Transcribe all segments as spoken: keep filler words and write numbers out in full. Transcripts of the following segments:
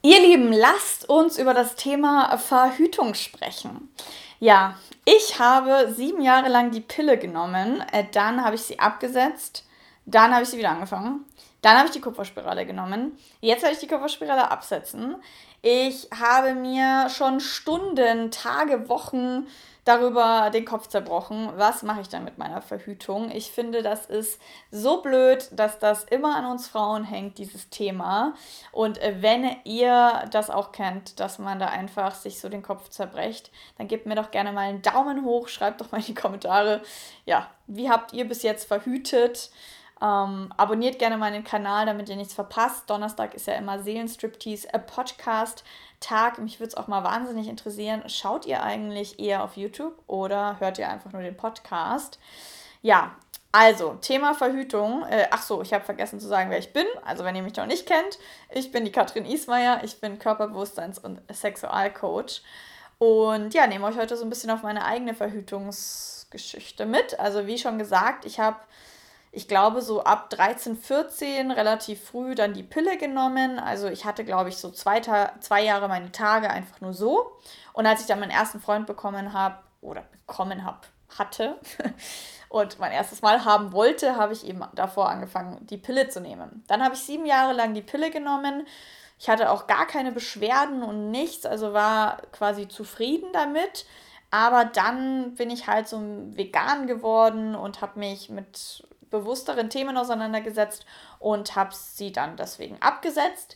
Ihr Lieben, lasst uns über das Thema Verhütung sprechen. Ja, ich habe sieben Jahre lang die Pille genommen, äh, dann habe ich sie abgesetzt, dann habe ich sie wieder angefangen, dann habe ich die Kupferspirale genommen, jetzt werde ich die Kupferspirale absetzen. Ich habe mir schon Stunden, Tage, Wochen darüber den Kopf zerbrochen, was mache ich dann mit meiner Verhütung. Ich finde, das ist so blöd, dass das immer an uns Frauen hängt, dieses Thema. Und äh, wenn ihr das auch kennt, dass man da einfach sich so den Kopf zerbrecht, dann gebt mir doch gerne mal einen Daumen hoch, schreibt doch mal in die Kommentare, ja, wie habt ihr bis jetzt verhütet? Ähm, abonniert gerne meinen Kanal, damit ihr nichts verpasst. Donnerstag ist ja immer Seelenstriptease äh, Podcast Tag. Mich würde es auch mal wahnsinnig interessieren. Schaut ihr eigentlich eher auf YouTube oder hört ihr einfach nur den Podcast? Ja, also Thema Verhütung. Äh, ach so, ich habe vergessen zu sagen, wer ich bin. Also wenn ihr mich noch nicht kennt, ich bin die Katrin Ismayer. Ich bin Körperbewusstseins- und Sexualcoach. Und ja, nehme euch heute so ein bisschen auf meine eigene Verhütungsgeschichte mit. Also wie schon gesagt, ich habe ich glaube, so ab dreizehn, vierzehn relativ früh dann die Pille genommen. Also ich hatte, glaube ich, so zwei, Ta- zwei Jahre meine Tage einfach nur so. Und als ich dann meinen ersten Freund bekommen habe, oder bekommen habe, hatte und mein erstes Mal haben wollte, habe ich eben davor angefangen, die Pille zu nehmen. Dann habe ich sieben Jahre lang die Pille genommen. Ich hatte auch gar keine Beschwerden und nichts, also war quasi zufrieden damit. Aber dann bin ich halt so vegan geworden und habe mich mit bewussteren Themen auseinandergesetzt und habe sie dann deswegen abgesetzt.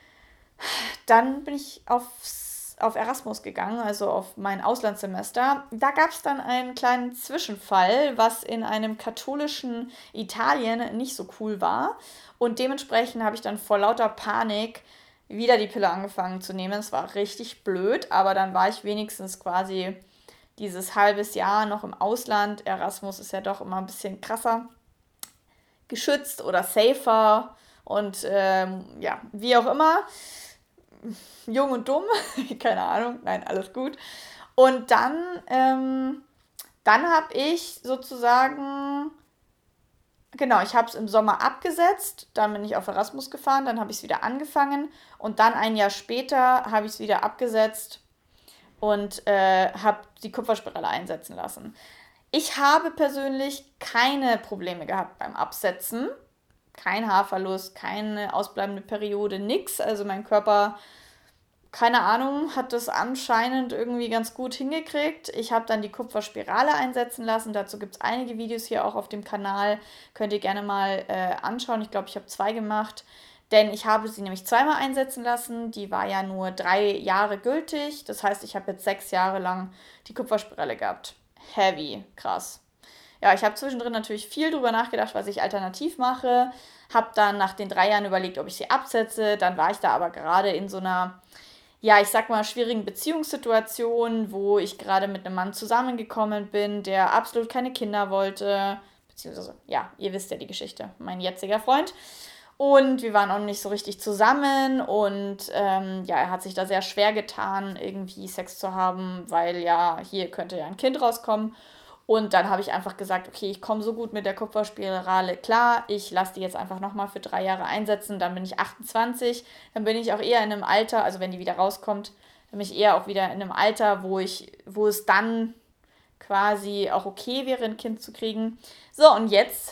Dann bin ich aufs, auf Erasmus gegangen, also auf mein Auslandssemester. Da gab es dann einen kleinen Zwischenfall, was in einem katholischen Italien nicht so cool war. Und dementsprechend habe ich dann vor lauter Panik wieder die Pille angefangen zu nehmen. Es war richtig blöd, aber dann war ich wenigstens quasi dieses halbes Jahr noch im Ausland. Erasmus ist ja doch immer ein bisschen krasser geschützt oder safer und ähm, ja, wie auch immer. Jung und dumm, keine Ahnung, nein, alles gut. Und dann, ähm, dann habe ich sozusagen, genau, ich habe es im Sommer abgesetzt, dann bin ich auf Erasmus gefahren, dann habe ich es wieder angefangen und dann ein Jahr später habe ich es wieder abgesetzt und äh, habe die Kupferspirale einsetzen lassen. Ich habe persönlich keine Probleme gehabt beim Absetzen. Kein Haarverlust, keine ausbleibende Periode, nix. Also mein Körper, keine Ahnung, hat das anscheinend irgendwie ganz gut hingekriegt. Ich habe dann die Kupferspirale einsetzen lassen. Dazu gibt es einige Videos hier auch auf dem Kanal. Könnt ihr gerne mal äh, anschauen. Ich glaube, ich habe zwei gemacht. Denn ich habe sie nämlich zweimal einsetzen lassen. Die war ja nur drei Jahre gültig. Das heißt, ich habe jetzt sechs Jahre lang die Kupferspirale gehabt. Heavy, krass. Ja, ich habe zwischendrin natürlich viel drüber nachgedacht, was ich alternativ mache. Habe dann nach den drei Jahren überlegt, ob ich sie absetze. Dann war ich da aber gerade in so einer, ja, ich sag mal, schwierigen Beziehungssituation, wo ich gerade mit einem Mann zusammengekommen bin, der absolut keine Kinder wollte. Beziehungsweise, ja, ihr wisst ja die Geschichte, mein jetziger Freund. Und wir waren auch nicht so richtig zusammen und ähm, ja, er hat sich da sehr schwer getan, irgendwie Sex zu haben, weil ja, hier könnte ja ein Kind rauskommen. Und dann habe ich einfach gesagt, okay, ich komme so gut mit der Kupferspirale klar, ich lasse die jetzt einfach nochmal für drei Jahre einsetzen, dann bin ich achtundzwanzig, dann bin ich auch eher in einem Alter, also wenn die wieder rauskommt, dann bin ich eher auch wieder in einem Alter, wo ich, wo es dann quasi auch okay wäre, ein Kind zu kriegen. So, und jetzt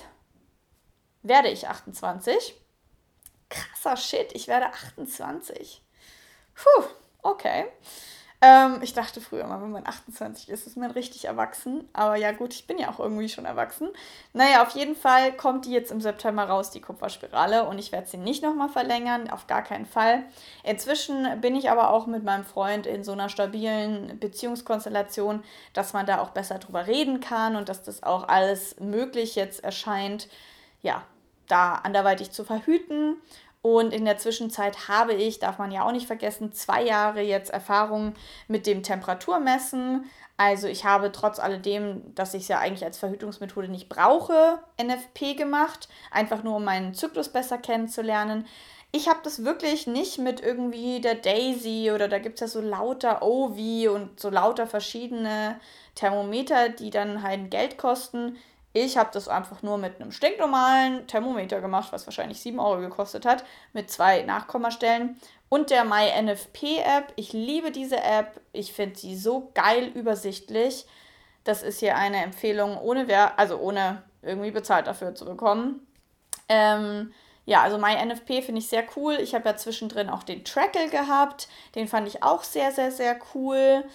werde ich achtundzwanzig. Krasser Shit, ich werde achtundzwanzig. Puh, okay. Ähm, ich dachte früher mal, wenn man achtundzwanzig ist, ist man richtig erwachsen. Aber ja gut, ich bin ja auch irgendwie schon erwachsen. Naja, auf jeden Fall kommt die jetzt im September raus, die Kupferspirale. Und ich werde sie nicht nochmal verlängern, auf gar keinen Fall. Inzwischen bin ich aber auch mit meinem Freund in so einer stabilen Beziehungskonstellation, dass man da auch besser drüber reden kann und dass das auch alles möglich jetzt erscheint, ja, da anderweitig zu verhüten. Und in der Zwischenzeit habe ich, darf man ja auch nicht vergessen, zwei Jahre jetzt Erfahrung mit dem Temperaturmessen. Also ich habe trotz alledem, dass ich es ja eigentlich als Verhütungsmethode nicht brauche, N F P gemacht, einfach nur um meinen Zyklus besser kennenzulernen. Ich habe das wirklich nicht mit irgendwie der Daisy oder da gibt es ja so lauter O V und so lauter verschiedene Thermometer, die dann halt Geld kosten. Ich habe das einfach nur mit einem stinknormalen Thermometer gemacht, was wahrscheinlich sieben Euro gekostet hat, mit zwei Nachkommastellen und der MyNFP-App. Ich liebe diese App. Ich finde sie so geil übersichtlich. Das ist hier eine Empfehlung, ohne Wer- also ohne irgendwie bezahlt dafür zu bekommen. Ähm, ja, also MyNFP finde ich sehr cool. Ich habe ja zwischendrin auch den Trackle gehabt. Den fand ich auch sehr, sehr, sehr cool.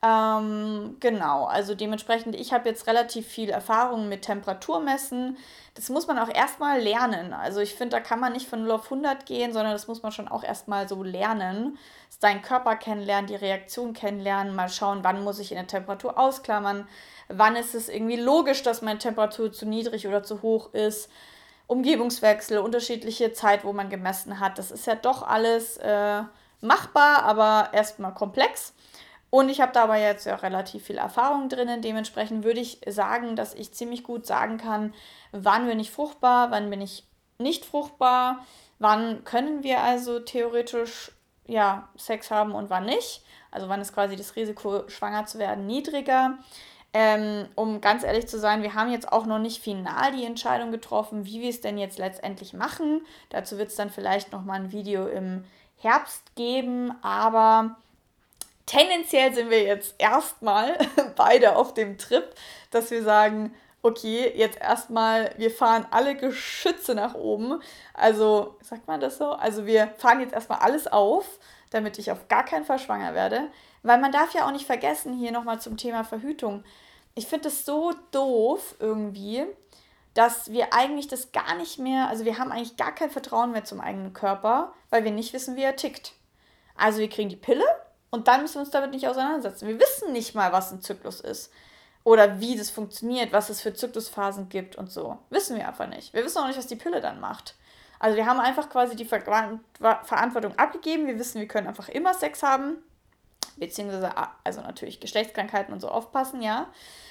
Ähm, genau, also dementsprechend, ich habe jetzt relativ viel Erfahrung mit Temperaturmessen. Das muss man auch erstmal lernen. Also ich finde, da kann man nicht von null auf hundert gehen, sondern das muss man schon auch erstmal so lernen. Deinen Körper kennenlernen, die Reaktion kennenlernen, mal schauen, wann muss ich in der Temperatur ausklammern, wann ist es irgendwie logisch, dass meine Temperatur zu niedrig oder zu hoch ist. Umgebungswechsel, unterschiedliche Zeit, wo man gemessen hat. Das ist ja doch alles äh, machbar, aber erstmal komplex. Und ich habe dabei jetzt ja relativ viel Erfahrung drinnen. Dementsprechend würde ich sagen, dass ich ziemlich gut sagen kann, wann bin ich fruchtbar, wann bin ich nicht fruchtbar, wann können wir also theoretisch ja, Sex haben und wann nicht. Also wann ist quasi das Risiko, schwanger zu werden, niedriger. Ähm, um ganz ehrlich zu sein, wir haben jetzt auch noch nicht final die Entscheidung getroffen, wie wir es denn jetzt letztendlich machen. Dazu wird es dann vielleicht nochmal ein Video im Herbst geben, aber tendenziell sind wir jetzt erstmal beide auf dem Trip, dass wir sagen, okay, jetzt erstmal, wir fahren alle Geschütze nach oben. Also, sagt man das so? Also wir fahren jetzt erstmal alles auf, damit ich auf gar keinen Fall schwanger werde. Weil man darf ja auch nicht vergessen, hier nochmal zum Thema Verhütung. Ich finde es so doof irgendwie, dass wir eigentlich das gar nicht mehr, also wir haben eigentlich gar kein Vertrauen mehr zum eigenen Körper, weil wir nicht wissen, wie er tickt. Also wir kriegen die Pille und dann müssen wir uns damit nicht auseinandersetzen. Wir wissen nicht mal, was ein Zyklus ist. Oder wie das funktioniert, was es für Zyklusphasen gibt und so. Wissen wir einfach nicht. Wir wissen auch nicht, was die Pille dann macht. Also wir haben einfach quasi die Ver Verantwortung abgegeben. Wir wissen, wir können einfach immer Sex haben. Beziehungsweise, also natürlich Geschlechtskrankheiten und so aufpassen, ja.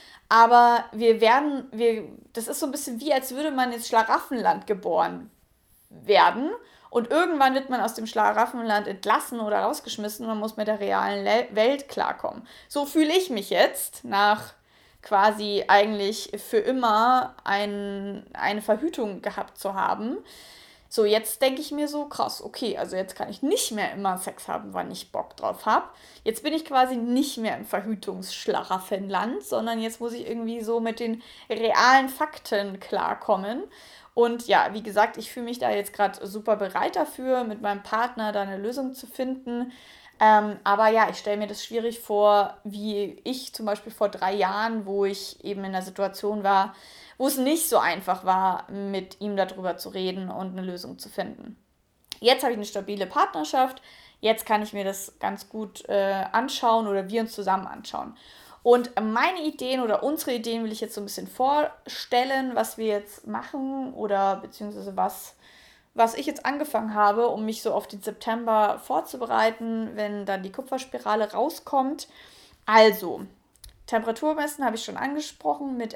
Aber wir werden, wir, das ist so ein bisschen wie, als würde man ins Schlaraffenland geboren werden. Und irgendwann wird man aus dem Schlaraffenland entlassen oder rausgeschmissen. Man muss mit der realen Le Welt klarkommen. So fühle ich mich jetzt nach quasi eigentlich für immer ein, eine Verhütung gehabt zu haben. So, jetzt denke ich mir so, krass, okay, also jetzt kann ich nicht mehr immer Sex haben, wann ich Bock drauf habe. Jetzt bin ich quasi nicht mehr im Verhütungsschlaraffenland, sondern jetzt muss ich irgendwie so mit den realen Fakten klarkommen. Und ja, wie gesagt, ich fühle mich da jetzt gerade super bereit dafür, mit meinem Partner da eine Lösung zu finden. Ähm, aber ja, ich stelle mir das schwierig vor, wie ich zum Beispiel vor drei Jahren, wo ich eben in der Situation war, wo es nicht so einfach war, mit ihm darüber zu reden und eine Lösung zu finden. Jetzt habe ich eine stabile Partnerschaft, jetzt kann ich mir das ganz gut äh, anschauen oder wir uns zusammen anschauen. Und meine Ideen oder unsere Ideen will ich jetzt so ein bisschen vorstellen, was wir jetzt machen oder beziehungsweise was, was ich jetzt angefangen habe, um mich so auf den September vorzubereiten, wenn dann die Kupferspirale rauskommt. Also, Temperaturmessen habe ich schon angesprochen mit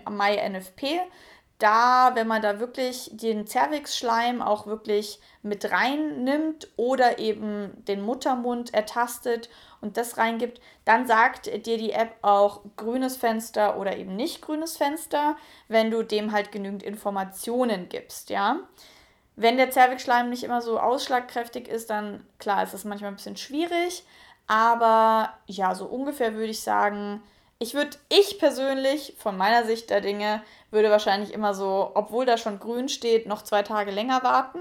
MyNFP. Da, wenn man da wirklich den Zervixschleim auch wirklich mit reinnimmt oder eben den Muttermund ertastet und das reingibt, dann sagt dir die App auch grünes Fenster oder eben nicht grünes Fenster, wenn du dem halt genügend Informationen gibst, ja. Wenn der Zervixschleim nicht immer so ausschlagkräftig ist, dann klar, ist es manchmal ein bisschen schwierig, aber ja, so ungefähr würde ich sagen, ich würde, ich persönlich, von meiner Sicht der Dinge, würde wahrscheinlich immer so, obwohl da schon grün steht, noch zwei Tage länger warten.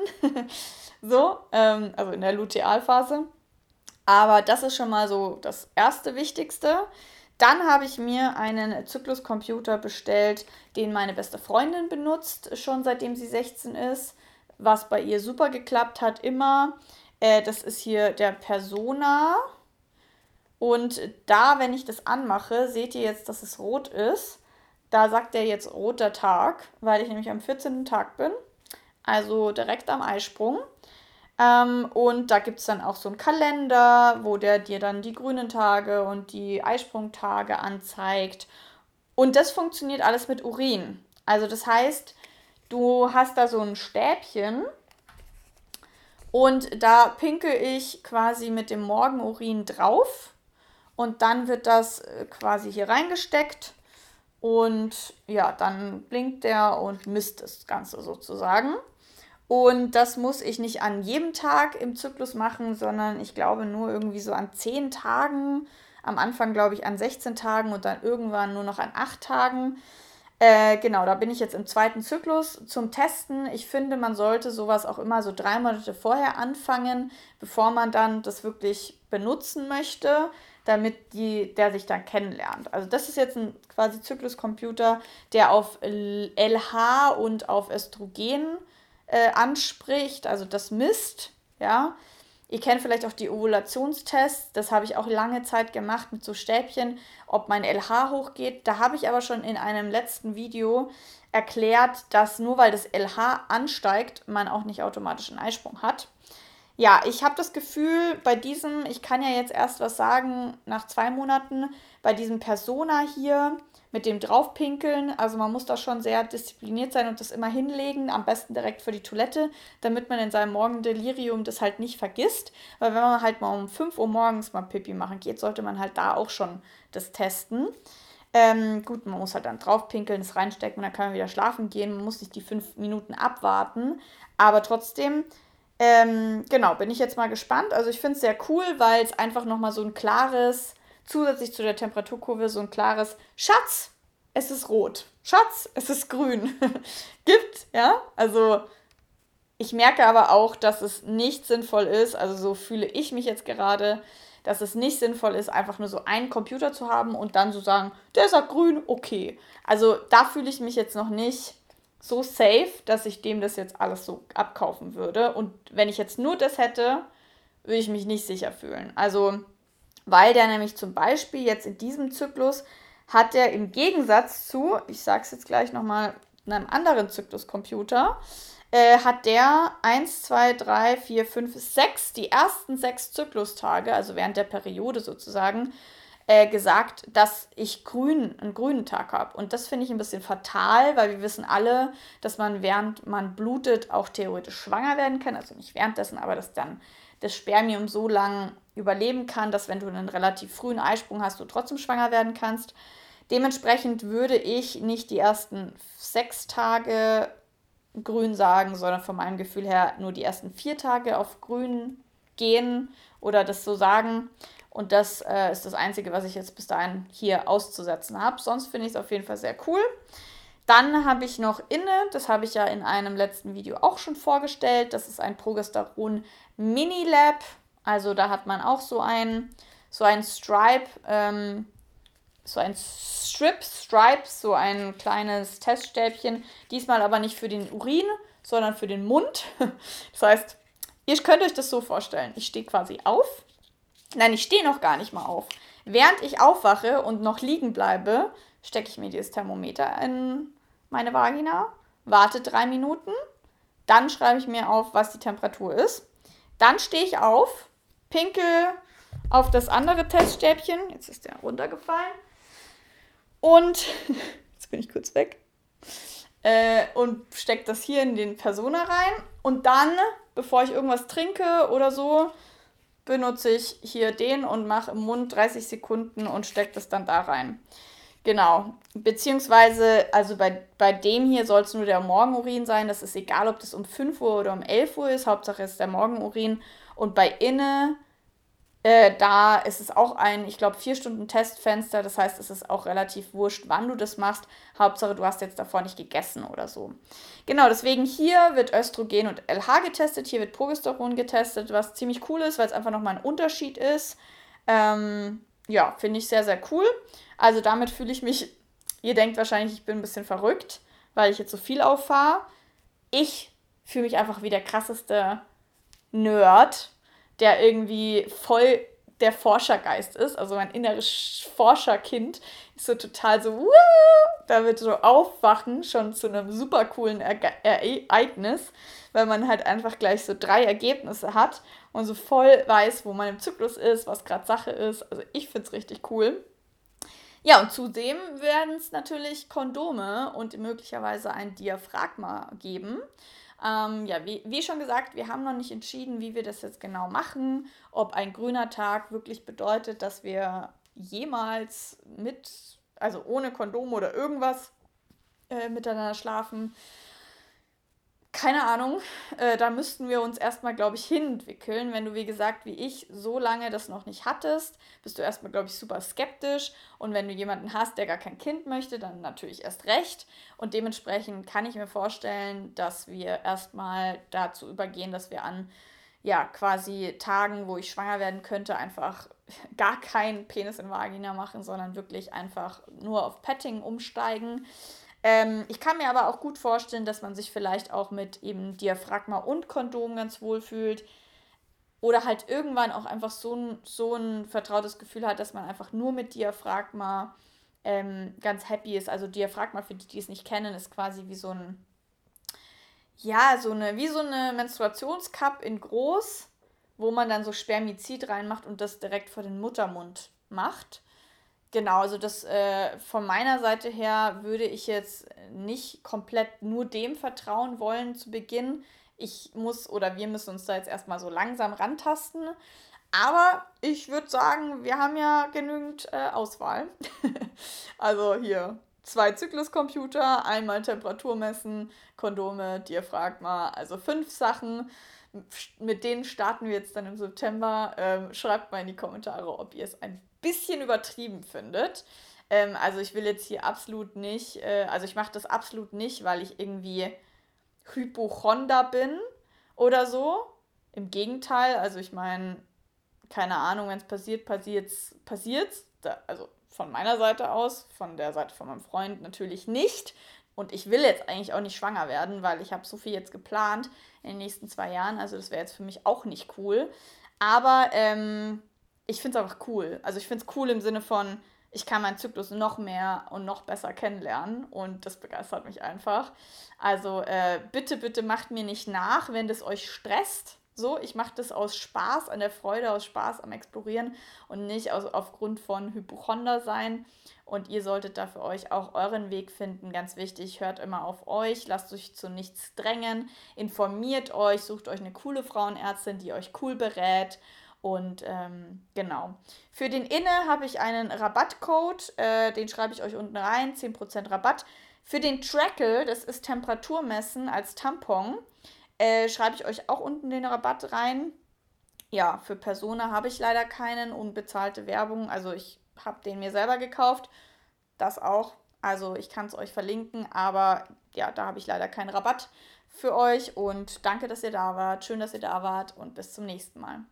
so, ähm, also in der Lutealphase. Aber das ist schon mal so das erste Wichtigste. Dann habe ich mir einen Zykluscomputer bestellt, den meine beste Freundin benutzt, schon seitdem sie sechzehn ist, was bei ihr super geklappt hat, immer. Äh, das ist hier der Persona. Und da, wenn ich das anmache, seht ihr jetzt, dass es rot ist. Da sagt er jetzt roter Tag, weil ich nämlich am vierzehnten Tag bin. Also direkt am Eisprung. Ähm, und da gibt es dann auch so einen Kalender, wo der dir dann die grünen Tage und die Eisprungtage anzeigt. Und das funktioniert alles mit Urin. Also das heißt, du hast da so ein Stäbchen und da pinkel ich quasi mit dem Morgenurin drauf. Und dann wird das quasi hier reingesteckt Und ja, dann blinkt der und misst das Ganze sozusagen. Und das muss ich nicht an jedem Tag im Zyklus machen, sondern ich glaube nur irgendwie so an zehn Tagen. Am Anfang glaube ich an sechzehn Tagen und dann irgendwann nur noch an acht Tagen. Äh, genau, da bin ich jetzt im zweiten Zyklus zum Testen. Ich finde, man sollte sowas auch immer so drei Monate vorher anfangen, bevor man dann das wirklich benutzen möchte, damit die, der sich dann kennenlernt. Also das ist jetzt ein quasi Zykluscomputer, der auf L H und auf Östrogen äh, anspricht, also das misst, ja. Ihr kennt vielleicht auch die Ovulationstests, das habe ich auch lange Zeit gemacht mit so Stäbchen, ob mein L H hochgeht. Da habe ich aber schon in einem letzten Video erklärt, dass nur weil das L H ansteigt, man auch nicht automatisch einen Eisprung hat. Ja, ich habe das Gefühl, bei diesem, ich kann ja jetzt erst was sagen nach zwei Monaten, bei diesem Persona hier mit dem Draufpinkeln, also man muss da schon sehr diszipliniert sein und das immer hinlegen, am besten direkt für die Toilette, damit man in seinem Morgendelirium das halt nicht vergisst, weil wenn man halt mal um fünf Uhr morgens mal Pipi machen geht, sollte man halt da auch schon das testen. Ähm, gut, man muss halt dann draufpinkeln, das reinstecken und dann kann man wieder schlafen gehen, man muss nicht die fünf Minuten abwarten, aber trotzdem ähm, genau, bin ich jetzt mal gespannt. Also ich finde es sehr cool, weil es einfach nochmal so ein klares, zusätzlich zu der Temperaturkurve, so ein klares Schatz, es ist rot. Schatz, es ist grün gibt, ja. Also ich merke aber auch, dass es nicht sinnvoll ist, also so fühle ich mich jetzt gerade, dass es nicht sinnvoll ist, einfach nur so einen Computer zu haben und dann so sagen, der sagt grün, okay. Also da fühle ich mich jetzt noch nicht so safe, dass ich dem das jetzt alles so abkaufen würde. Und wenn ich jetzt nur das hätte, würde ich mich nicht sicher fühlen. Also, weil der nämlich zum Beispiel jetzt in diesem Zyklus hat der im Gegensatz zu, ich sage es jetzt gleich nochmal, einem anderen Zykluscomputer, äh, hat der eins, zwei, drei, vier, fünf, sechs, die ersten sechs Zyklustage, also während der Periode sozusagen, äh, gesagt, dass ich grün, einen grünen Tag habe. Und das finde ich ein bisschen fatal, weil wir wissen alle, dass man während man blutet auch theoretisch schwanger werden kann. Also nicht währenddessen, aber dass dann das Spermium so lang überleben kann, dass wenn du einen relativ frühen Eisprung hast, du trotzdem schwanger werden kannst. Dementsprechend würde ich nicht die ersten sechs Tage grün sagen, sondern von meinem Gefühl her nur die ersten vier Tage auf grün gehen oder das so sagen. Und das äh, ist das Einzige, was ich jetzt bis dahin hier auszusetzen habe. Sonst finde ich es auf jeden Fall sehr cool. Dann habe ich noch Inne, das habe ich ja in einem letzten Video auch schon vorgestellt. Das ist ein Progesteron Mini-Lab. Also da hat man auch so ein, so ein Stripe, ähm, so ein Strip, Stripe, so ein kleines Teststäbchen. Diesmal aber nicht für den Urin, sondern für den Mund. Das heißt, ihr könnt euch das so vorstellen. Ich stehe quasi auf. Nein, ich stehe noch gar nicht mal auf. Während ich aufwache und noch liegen bleibe, stecke ich mir dieses Thermometer in meine Vagina, warte drei Minuten, dann schreibe ich mir auf, was die Temperatur ist. Dann stehe ich auf, pinkel auf das andere Teststäbchen, jetzt ist der runtergefallen, und jetzt bin ich kurz weg, äh, und stecke das hier in den Persona rein. Und dann, bevor ich irgendwas trinke oder so, benutze ich hier den und mache im Mund dreißig Sekunden und stecke das dann da rein. Genau, beziehungsweise, also bei, bei dem hier soll es nur der Morgenurin sein. Das ist egal, ob das um fünf Uhr oder um elf Uhr ist. Hauptsache ist der Morgenurin. Und bei Inne, äh, da ist es auch ein, ich glaube, vier Stunden Testfenster. Das heißt, es ist auch relativ wurscht, wann du das machst. Hauptsache, du hast jetzt davor nicht gegessen oder so. Genau, deswegen hier wird Östrogen und L H getestet. Hier wird Progesteron getestet, was ziemlich cool ist, weil es einfach nochmal ein Unterschied ist. Ähm, ja, finde ich sehr, sehr cool. Also damit fühle ich mich, ihr denkt wahrscheinlich, ich bin ein bisschen verrückt, weil ich jetzt so viel auffahre. Ich fühle mich einfach wie der krasseste Nerd, der irgendwie voll der Forschergeist ist. Also mein inneres Forscherkind ist so total so, wuh, da wird so Aufwachen schon zu einem super coolen Ereignis, weil man halt einfach gleich so drei Ergebnisse hat und so voll weiß, wo man im Zyklus ist, was gerade Sache ist. Also ich finde es richtig cool. Ja, und zudem werden es natürlich Kondome und möglicherweise ein Diaphragma geben. Ähm, ja, wie, wie schon gesagt, wir haben noch nicht entschieden, wie wir das jetzt genau machen. Ob ein grüner Tag wirklich bedeutet, dass wir jemals mit also ohne Kondom oder irgendwas äh, miteinander schlafen. Keine Ahnung, äh, da müssten wir uns erstmal, glaube ich, hinentwickeln. Wenn du, wie gesagt, wie ich, so lange das noch nicht hattest, bist du erstmal, glaube ich, super skeptisch. Und wenn du jemanden hast, der gar kein Kind möchte, dann natürlich erst recht. Und dementsprechend kann ich mir vorstellen, dass wir erstmal dazu übergehen, dass wir an, ja, quasi Tagen, wo ich schwanger werden könnte, einfach gar keinen Penis in Vagina machen, sondern wirklich einfach nur auf Petting umsteigen. Ähm, ich kann mir aber auch gut vorstellen, dass man sich vielleicht auch mit eben Diaphragma und Kondom ganz wohl fühlt. Oder halt irgendwann auch einfach so ein, so ein vertrautes Gefühl hat, dass man einfach nur mit Diaphragma ähm, ganz happy ist. Also Diaphragma, für die, die es nicht kennen, ist quasi wie so ein, ja, so eine, wie so eine Menstruationscup in groß, wo man dann so Spermizid reinmacht und das direkt vor den Muttermund macht. Genau, also das äh, von meiner Seite her würde ich jetzt nicht komplett nur dem vertrauen wollen zu Beginn. Ich muss oder wir müssen uns da jetzt erstmal so langsam rantasten. Aber ich würde sagen, wir haben ja genügend äh, Auswahl. Also hier zwei Zykluscomputer, einmal Temperatur messen, Kondome, Diaphragma, also fünf Sachen. Mit denen starten wir jetzt dann im September. Ähm, schreibt mal in die Kommentare, ob ihr es ein bisschen übertrieben findet. Ähm, also ich will jetzt hier absolut nicht, äh, also ich mache das absolut nicht, weil ich irgendwie Hypochonder bin oder so. Im Gegenteil, also ich meine, keine Ahnung, wenn es passiert, passiert's, passiert's. Da, also von meiner Seite aus, von der Seite von meinem Freund natürlich nicht. Und ich will jetzt eigentlich auch nicht schwanger werden, weil ich habe so viel jetzt geplant in den nächsten zwei Jahren. Also das wäre jetzt für mich auch nicht cool. Aber ähm, ich finde es einfach cool. Also ich finde es cool im Sinne von, ich kann meinen Zyklus noch mehr und noch besser kennenlernen. Und das begeistert mich einfach. Also äh, bitte, bitte macht mir nicht nach, wenn das euch stresst. So, ich mache das aus Spaß an der Freude, aus Spaß am Explorieren und nicht aus, aufgrund von Hypochonder sein. Und ihr solltet da für euch auch euren Weg finden. Ganz wichtig, hört immer auf euch, lasst euch zu nichts drängen, informiert euch, sucht euch eine coole Frauenärztin, die euch cool berät. Und ähm, genau. Für den Inne habe ich einen Rabattcode, äh, den schreibe ich euch unten rein, zehn Prozent Rabatt. Für den Trackle, das ist Temperaturmessen als Tampon, Äh, schreibe ich euch auch unten den Rabatt rein. Ja, für Persona habe ich leider keinen, unbezahlte Werbung. Also ich habe den mir selber gekauft. Das auch. Also ich kann es euch verlinken, aber ja, da habe ich leider keinen Rabatt für euch. Und danke, dass ihr da wart. Schön, dass ihr da wart und bis zum nächsten Mal.